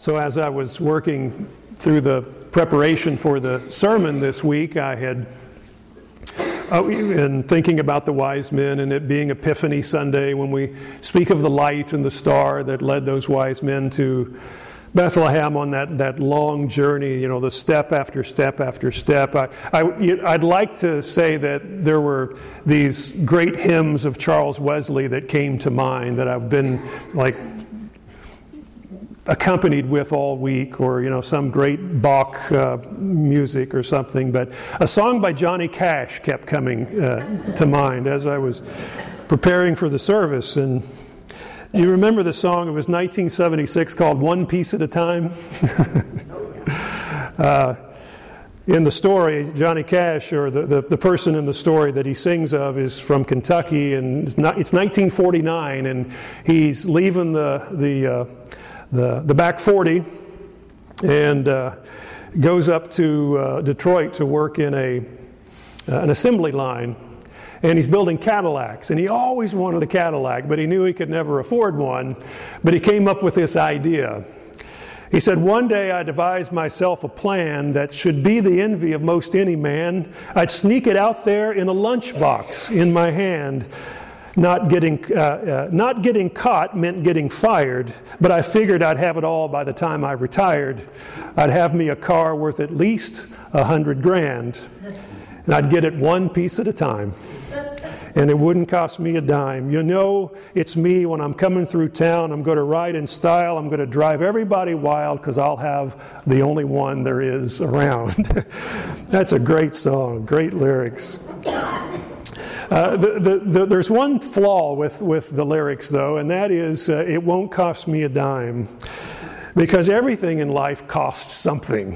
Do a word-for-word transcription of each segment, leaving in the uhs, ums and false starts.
So as I was working through the preparation for the sermon this week, I had, uh, and thinking about the wise men and it being Epiphany Sunday, when we speak of the light and the star that led those wise men to Bethlehem on that, that long journey, you know, the step after step after step. I, I, I'd like to say that there were these great hymns of Charles Wesley that came to mind that I've been like accompanied with all week, or, you know, some great Bach uh, music or something. But a song by Johnny Cash kept coming uh, to mind as I was preparing for the service. And do you remember the song? It was nineteen seventy-six, called One Piece at a Time. uh, in the story, Johnny Cash, or the, the, the person in the story that he sings of, is from Kentucky, and it's, not, it's nineteen forty-nine, and he's leaving the the uh, the, the back forty and uh, goes up to uh, Detroit to work in a uh, an assembly line. And he's building Cadillacs, and he always wanted a Cadillac, but he knew he could never afford one. But he came up with this idea. He said, "One day I devised myself a plan that should be the envy of most any man. I'd sneak it out there in a lunchbox in my hand. Not getting, uh, uh, not getting caught meant getting fired, but I figured I'd have it all by the time I retired. I'd have me a car worth at least a hundred grand. And I'd get it one piece at a time. And it wouldn't cost me a dime. You know, it's me when I'm coming through town. I'm going to ride in style. I'm going to drive everybody wild because I'll have the only one there is around." That's a great song, great lyrics. Uh, the, the, the, there's one flaw with, with the lyrics, though, and that is uh, it won't cost me a dime. Because everything in life costs something.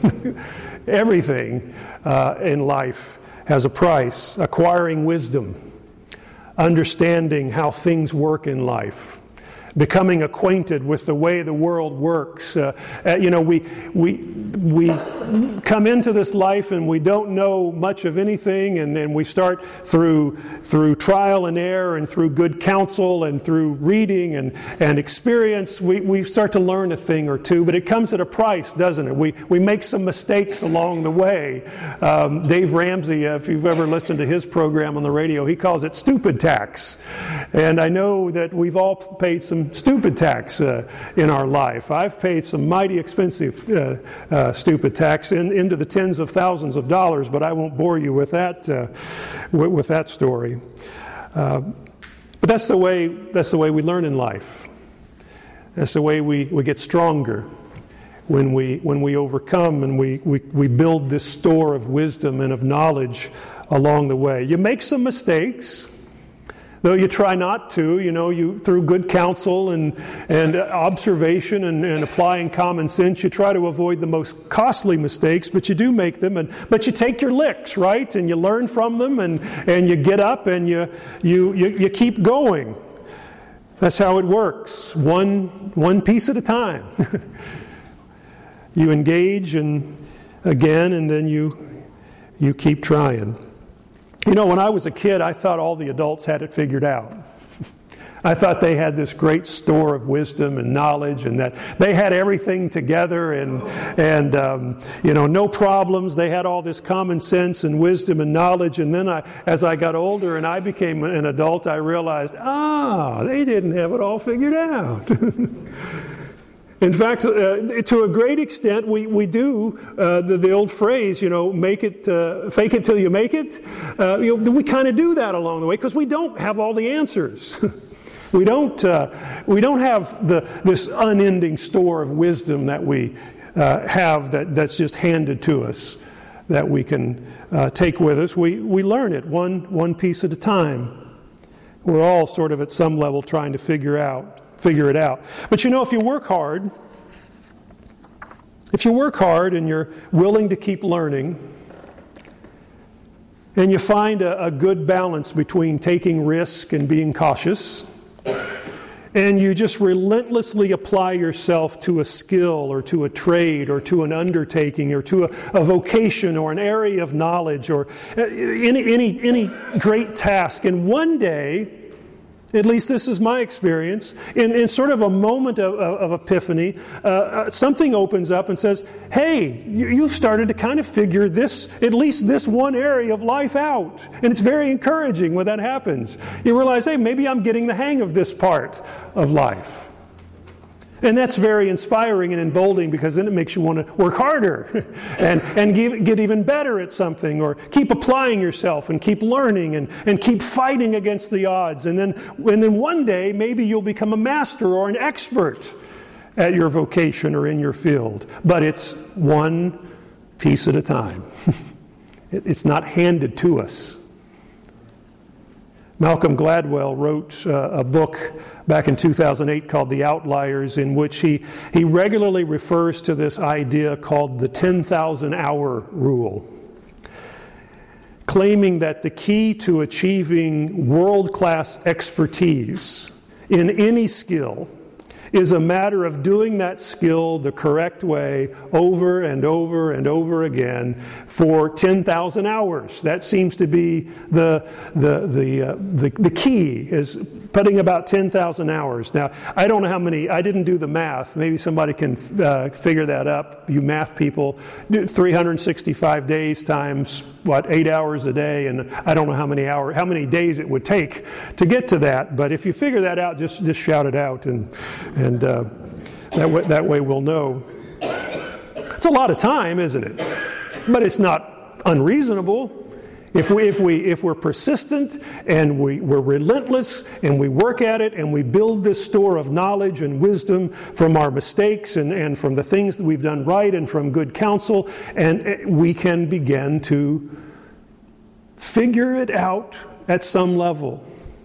Everything uh, in life has a price. Acquiring wisdom, understanding how things work in life, becoming acquainted with the way the world works. Uh, uh, you know, we we we come into this life and we don't know much of anything, and, and we start through through trial and error, and through good counsel, and through reading and, and experience. We we start to learn a thing or two, but it comes at a price, doesn't it? We we make some mistakes along the way. Um, Dave Ramsey, if you've ever listened to his program on the radio, he calls it stupid tax, and I know that we've all paid some stupid tax uh, in our life. I've paid some mighty expensive uh, uh, stupid tax in, into the tens of thousands of dollars, but I won't bore you with that uh, with, with that story. Uh, but that's the way that's the way we learn in life. That's the way we, we get stronger when we when we overcome and we, we, we build this store of wisdom and of knowledge along the way. You make some mistakes. Though you try not to, you know, you through good counsel and and observation and, and applying common sense, you try to avoid the most costly mistakes, but you do make them. And but you take your licks, right? And you learn from them, and, and you get up and you you you, you keep going. That's how it works. One one piece at a time. You engage and again, and then you you keep trying. You know, when I was a kid, I thought all the adults had it figured out. I thought they had this great store of wisdom and knowledge, and that they had everything together, and and um, you know, no problems. They had all this common sense and wisdom and knowledge. And then, I, as I got older and I became an adult, I realized, ah, they didn't have it all figured out. In fact, uh, to a great extent, we, we do uh, the, the old phrase, you know, make it, uh, fake it till you make it. Uh, you know, we kind of do that along the way because we don't have all the answers. we don't uh, we don't have the this unending store of wisdom that we uh, have that, that's just handed to us that we can uh, take with us. We we learn it one one piece at a time. We're all sort of at some level trying to figure out. figure it out. But you know, if you work hard, if you work hard and you're willing to keep learning, and you find a, a good balance between taking risk and being cautious, and you just relentlessly apply yourself to a skill or to a trade or to an undertaking or to a, a vocation or an area of knowledge or any, any, any great task, and one day At least this is my experience. In, in sort of a moment of, of, of epiphany, uh, uh, something opens up and says, hey, you, you've started to kind of figure this, at least this one area of life out. And it's very encouraging when that happens. You realize, hey, maybe I'm getting the hang of this part of life. And that's very inspiring and emboldening, because then it makes you want to work harder and, and give, get even better at something, or keep applying yourself and keep learning and, and keep fighting against the odds. And then, and then one day, maybe you'll become a master or an expert at your vocation or in your field. But it's one piece at a time. It's not handed to us. Malcolm Gladwell wrote uh, a book back in two thousand eight called The Outliers, in which he, he regularly refers to this idea called the ten thousand hour rule, claiming that the key to achieving world-class expertise in any skill is a matter of doing that skill the correct way over and over and over again for ten thousand hours. That seems to be the the the uh, the, the key, is putting about ten thousand hours. Now, I don't know how many, I didn't do the math. Maybe somebody can uh, figure that up, you math people. three hundred sixty-five days times, what, eight hours a day, and I don't know how many hours, how many days it would take to get to that. But if you figure that out, just, just shout it out, and and uh, that way, that way we'll know. It's a lot of time, isn't it? But it's not unreasonable. If we if we if we're persistent and we, we're relentless and we work at it and we build this store of knowledge and wisdom from our mistakes and, and from the things that we've done right and from good counsel, and we can begin to figure it out at some level.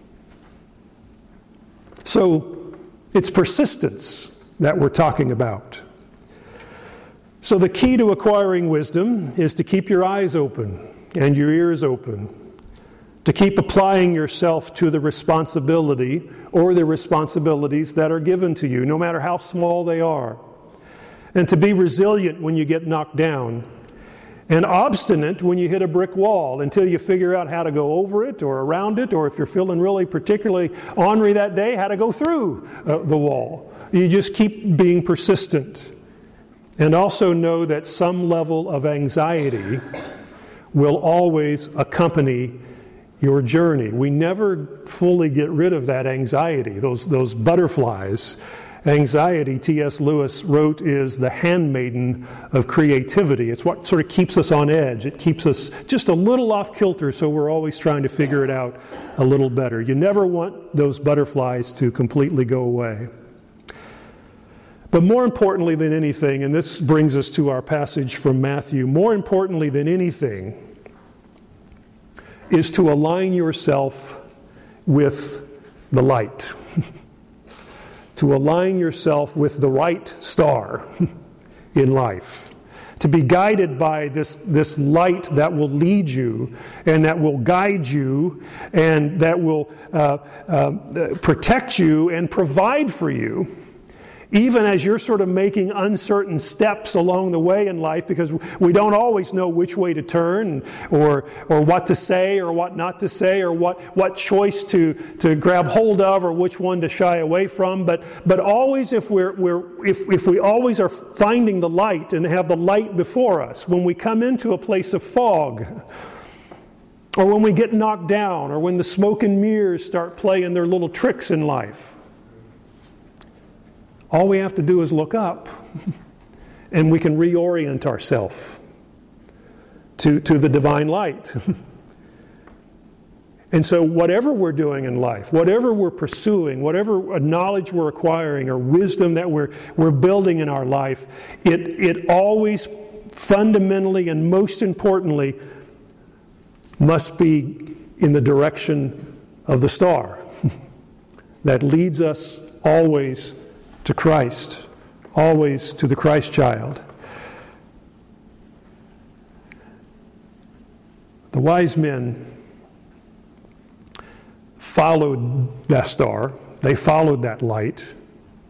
So it's persistence that we're talking about. So the key to acquiring wisdom is to keep your eyes open and your ears open, to keep applying yourself to the responsibility or the responsibilities that are given to you, no matter how small they are, and to be resilient when you get knocked down, and obstinate when you hit a brick wall until you figure out how to go over it or around it, or if you're feeling really particularly ornery that day, how to go through uh, the wall. You just keep being persistent. And also know that some level of anxiety will always accompany your journey. We never fully get rid of that anxiety, those, those butterflies. Anxiety, T S Lewis wrote, is the handmaiden of creativity. It's what sort of keeps us on edge. It keeps us just a little off kilter, so we're always trying to figure it out a little better. You never want those butterflies to completely go away. But more importantly than anything, and this brings us to our passage from Matthew, more importantly than anything is to align yourself with the light. To align yourself with the right star in life. To be guided by this, this light that will lead you and that will guide you and that will uh, uh, protect you and provide for you, even as you're sort of making uncertain steps along the way in life, because we don't always know which way to turn or or what to say or what not to say, or what, what choice to, to grab hold of or which one to shy away from. But but always if we're we're if, if we always are finding the light and have the light before us, when we come into a place of fog, or when we get knocked down, or when the smoke and mirrors start playing their little tricks in life, all we have to do is look up, and we can reorient ourselves to, to the divine light. And so whatever we're doing in life, whatever we're pursuing, whatever knowledge we're acquiring or wisdom that we're, we're building in our life, it, it always fundamentally and most importantly must be in the direction of the star that leads us always to Christ, always to the Christ child. The wise men followed that star. They followed that light.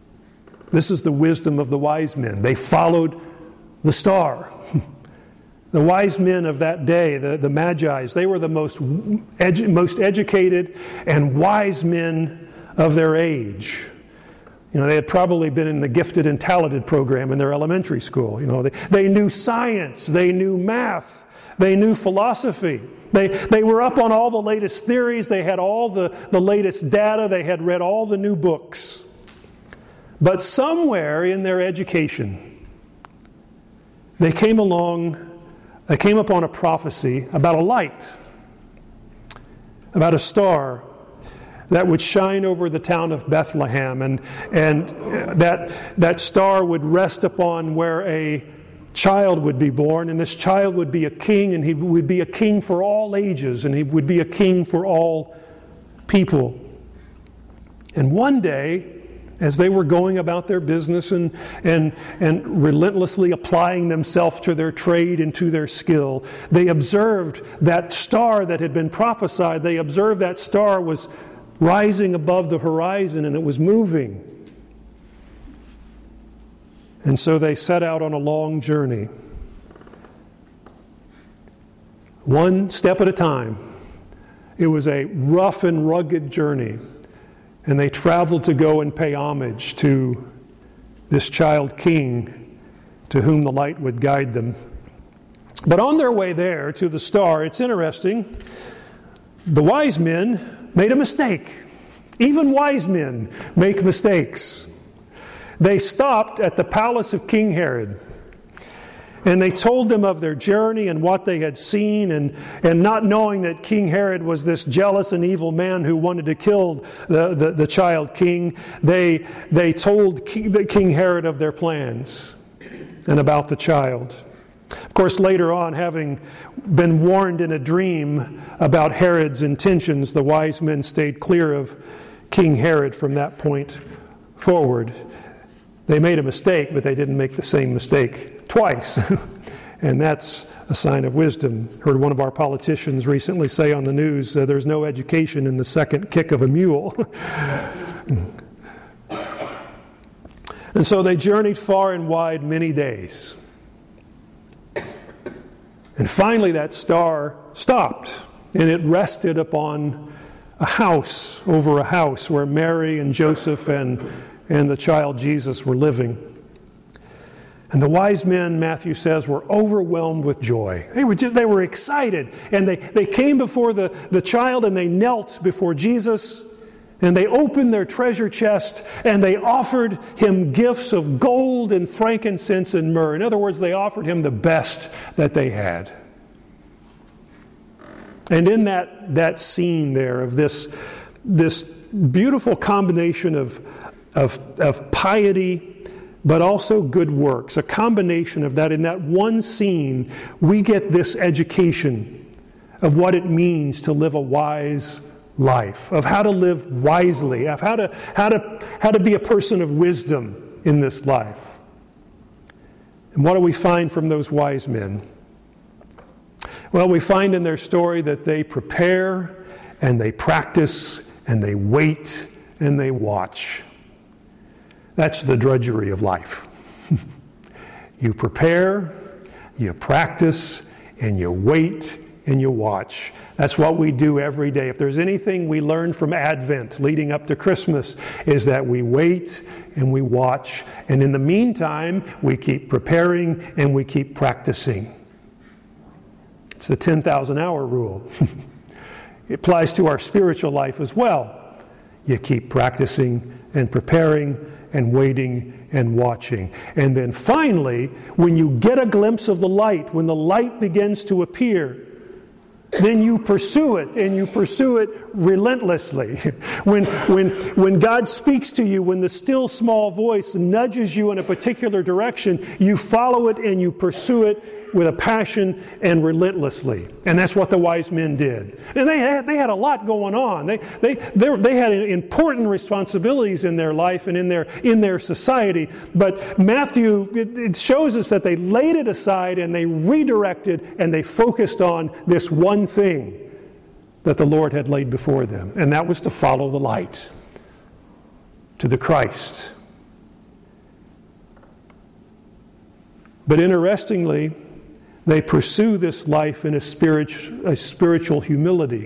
This is the wisdom of the wise men. They followed the star. The wise men of that day, the, the Magi's, they were the most, edu- most educated and wise men of their age. You know, they had probably been in the gifted and talented program in their elementary school. You know, they, they knew science, they knew math, they knew philosophy. They, they were up on all the latest theories, they had all the, the latest data, they had read all the new books. But somewhere in their education, they came along, they came upon a prophecy about a light, about a star that would shine over the town of Bethlehem, and, and that, that star would rest upon where a child would be born, and this child would be a king, and he would be a king for all ages, and he would be a king for all people. And one day, as they were going about their business and, and, and relentlessly applying themselves to their trade and to their skill, they observed that star that had been prophesied. They observed that star was rising above the horizon, and it was moving. And so they set out on a long journey. One step at a time. It was a rough and rugged journey. And they traveled to go and pay homage to this child king to whom the light would guide them. But on their way there to the star, it's interesting, the wise men made a mistake. Even wise men make mistakes. They stopped at the palace of King Herod, and they told them of their journey and what they had seen, and, and not knowing that King Herod was this jealous and evil man who wanted to kill the, the, the child king, they, they told King, King Herod of their plans and about the child. Of course, later on, having been warned in a dream about Herod's intentions, the wise men stayed clear of King Herod from that point forward. They made a mistake, but they didn't make the same mistake twice. And that's a sign of wisdom. Heard one of our politicians recently say on the news, uh, there's no education in the second kick of a mule. And so they journeyed far and wide many days. And finally that star stopped, and it rested upon a house, over a house where Mary and Joseph and, and the child Jesus were living. And the wise men, Matthew says, were overwhelmed with joy. They were just, they were excited. And they, they came before the, the child, and they knelt before Jesus, and they opened their treasure chest, and they offered him gifts of gold and frankincense and myrrh. In other words, they offered him the best that they had. And in that, that scene there of this, this beautiful combination of, of, of piety, but also good works, a combination of that, in that one scene, we get this education of what it means to live a wise life, of how to live wisely, of how to, how to, how to be a person of wisdom in this life. And what do we find from those wise men? Well, we find in their story that they prepare and they practice and they wait and they watch. That's the drudgery of life. You prepare, you practice, and you wait and you watch. That's what we do every day. If there's anything we learn from Advent leading up to Christmas, is that we wait and we watch. And in the meantime, we keep preparing and we keep practicing. It's the ten thousand hour rule. It applies to our spiritual life as well. You keep practicing and preparing and waiting and watching. And then finally, when you get a glimpse of the light, when the light begins to appear, then you pursue it, and you pursue it relentlessly. When, when, when God speaks to you, when the still small voice nudges you in a particular direction, you follow it and you pursue it with a passion and relentlessly. And that's what the wise men did. And they had, they had a lot going on. They, they, they, they had important responsibilities in their life and in their, in their society. But Matthew, it, it shows us that they laid it aside and they redirected and they focused on this one thing that the Lord had laid before them. And that was to follow the light to the Christ. But interestingly, They pursue this life in a, spirit, a spiritual humility.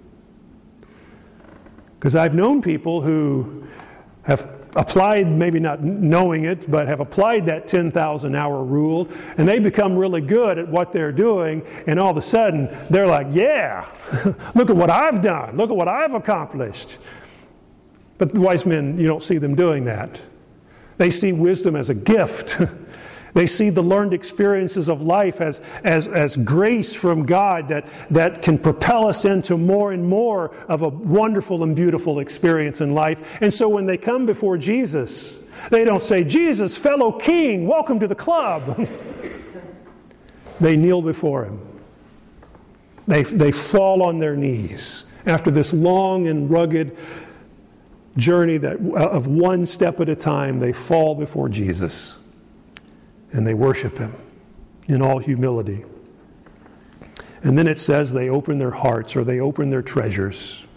Because I've known people who have applied, maybe not knowing it, but have applied that ten thousand hour rule, and they become really good at what they're doing, and all of a sudden they're like, yeah, look at what I've done, look at what I've accomplished. But the wise men, you don't see them doing that. They see wisdom as a gift. They see the learned experiences of life as, as, as grace from God that, that can propel us into more and more of a wonderful and beautiful experience in life. And so when they come before Jesus, they don't say, Jesus, fellow king, welcome to the club. They kneel before him. They, they fall on their knees. After this long and rugged journey that of one step at a time, they fall before Jesus. And they worship him in all humility. And then it says they open their hearts, or they open their treasures.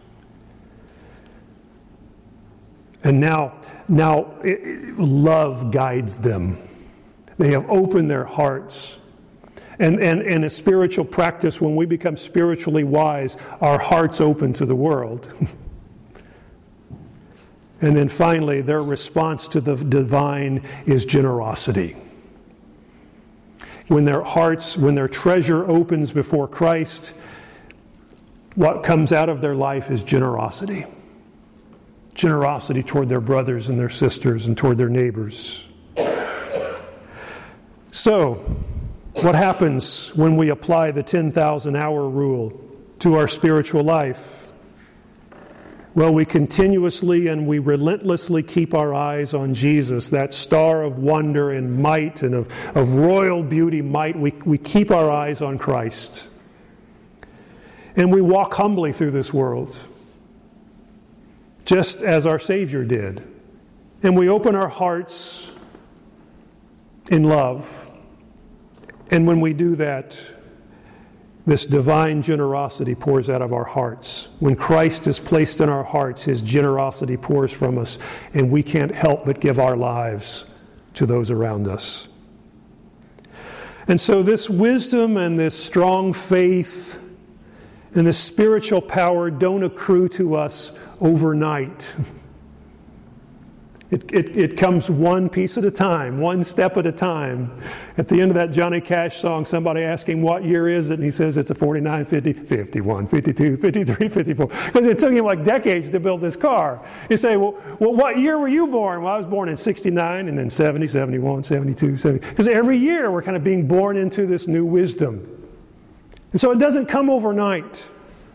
And now, now it, love guides them. They have opened their hearts. And, and, and a spiritual practice, when we become spiritually wise, our hearts open to the world. And then finally, their response to the divine is generosity. When their hearts, when their treasure opens before Christ, what comes out of their life is generosity. Generosity toward their brothers and their sisters and toward their neighbors. So, what happens when we apply the ten thousand hour rule to our spiritual life? Well, we continuously and we relentlessly keep our eyes on Jesus, that star of wonder and might and of, of royal beauty, might. We, we keep our eyes on Christ. And we walk humbly through this world, just as our Savior did. And we open our hearts in love. And when we do that, this divine generosity pours out of our hearts. When Christ is placed in our hearts, his generosity pours from us, and we can't help but give our lives to those around us. And so this wisdom and this strong faith and this spiritual power don't accrue to us overnight. It, it, it comes one piece at a time, one step at a time. At the end of that Johnny Cash song, somebody asked him, what year is it? And he says, it's a forty-nine, fifty, fifty-one, fifty-two, fifty-three, fifty-four. Because it took him like decades to build this car. You say, well, well, what year were you born? Well, I was born in sixty-nine, and then seventy, seventy-one, seventy-two, seventy. Because every year we're kind of being born into this new wisdom. And so it doesn't come overnight.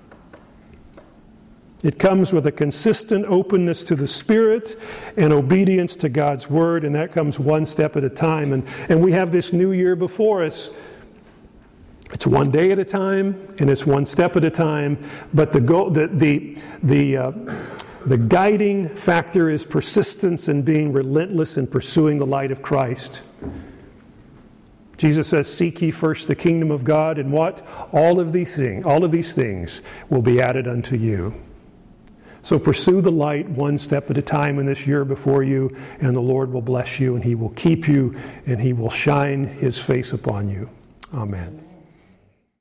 It comes with a consistent openness to the Spirit and obedience to God's Word, and that comes one step at a time. And, and we have this new year before us. It's one day at a time, and it's one step at a time. But the goal, the the the, uh, the guiding factor is persistence and being relentless in pursuing the light of Christ. Jesus says, "Seek ye first the kingdom of God, and what? All of these things, all of these things will be added unto you." So pursue the light one step at a time in this year before you, and the Lord will bless you, and he will keep you, and he will shine his face upon you. Amen.